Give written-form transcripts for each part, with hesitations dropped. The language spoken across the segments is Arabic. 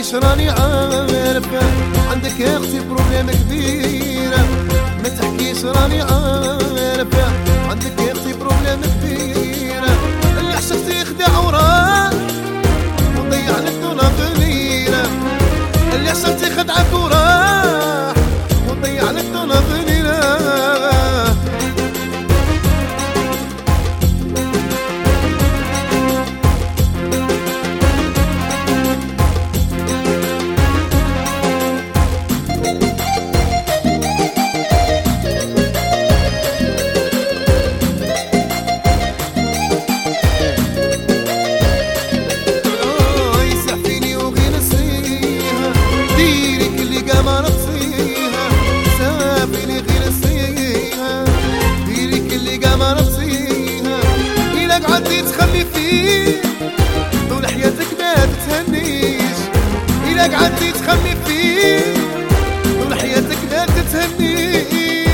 تحكيش راني عارفة، عندك يا اختي بروبليم كبيرة. ما تحكيش راني عارفة، عندك يا اختي بروبليم كبيرة. اللي عشقتي خدع وراك وضيع لك دون فليلة. اللي عشقتي خدعك وراح وضيع لك دون فليلة. قعدتي تخمي فيه طول حياتك ما تتهنيش. إلا قعدتي تخمي فيه طول حياتك ما تتهنيش.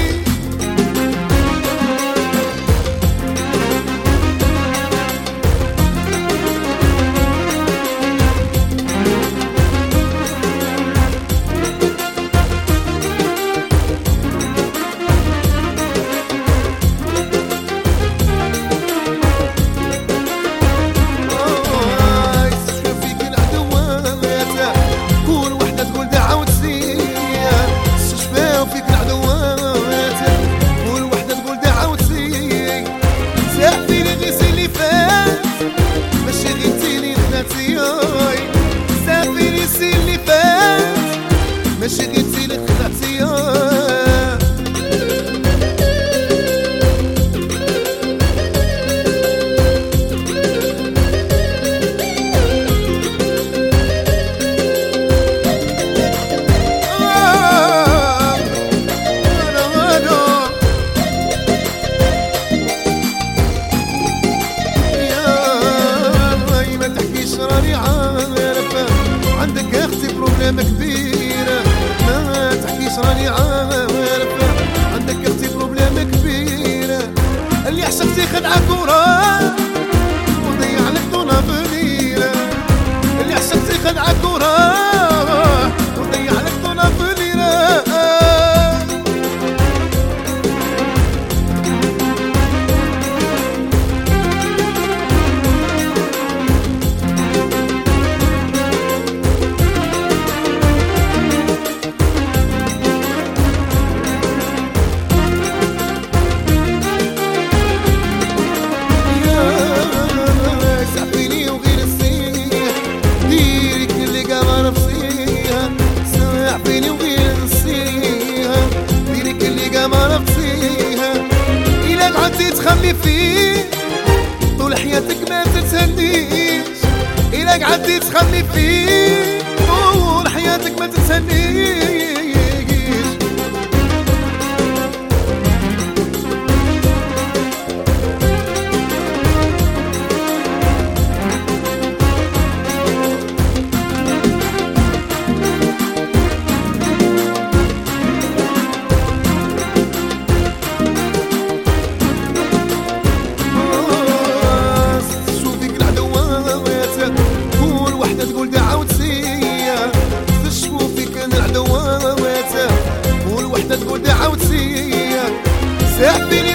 ماشي غير لك خدعتي. ما تحكيش راني عارفة، عندك يا اختي بروبليم كبيرة. ما تحكيش راني عارفة، عندك يا اختي بروبليم كبيرة. اللي عشقتي خدعك وراك وضيع لك دون فليلة. اللي عشقتي خدعك وراك وضيع لك دون فليلة. تخمي فيه طول حياتك ما تتهنيش. إلا قعدتي تخمي فيه طول حياتك ما تتهنيش. تقول دعوتي ساعة